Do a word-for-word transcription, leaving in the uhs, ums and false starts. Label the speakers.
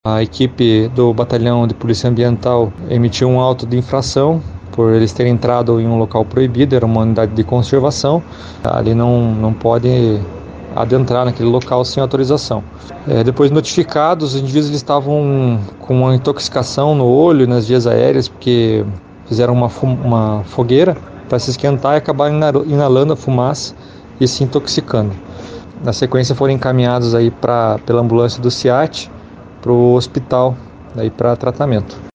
Speaker 1: A equipe do Batalhão de Polícia Ambiental emitiu um auto de infração por eles terem entrado em um local proibido, era uma unidade de conservação. Ali não, não pode adentrar naquele local sem autorização. É, depois notificados, os indivíduos estavam com uma intoxicação no olho e nas vias aéreas, porque fizeram uma, uma fogueira para se esquentar e acabaram inalando a fumaça e se intoxicando. Na sequência foram encaminhados aí pra, pela ambulância do SEAT para o hospital para tratamento.